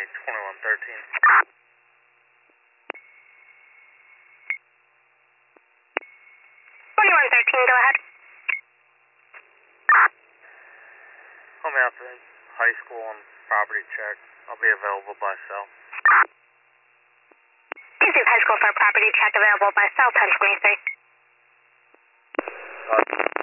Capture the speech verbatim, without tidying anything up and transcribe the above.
twenty-one thirteen. twenty-one thirteen, go ahead. Call me after high school and property check. I'll be available by cell. This is high school for property check available by cell ten twenty-three. Uh,